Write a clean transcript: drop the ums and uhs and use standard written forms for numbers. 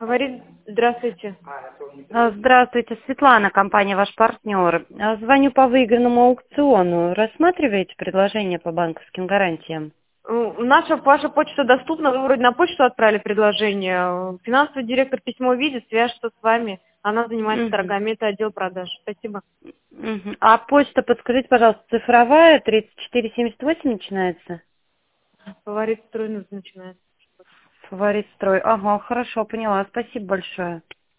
Говорит, здравствуйте. Здравствуйте, Светлана, компания «Ваш партнер». Звоню по выигранному аукциону. Рассматриваете предложение по банковским гарантиям? Ваша почта доступна, вы вроде на почту отправили предложение. Финансовый директор письмо видит, свяжется с вами. Она занимается Мгм. торгами, это отдел продаж. Спасибо. Мгм. А почта, подскажите, пожалуйста, цифровая, 3478 начинается? Фаворит стройно начинается. Фаворит строй. Ага, хорошо, поняла. Спасибо большое.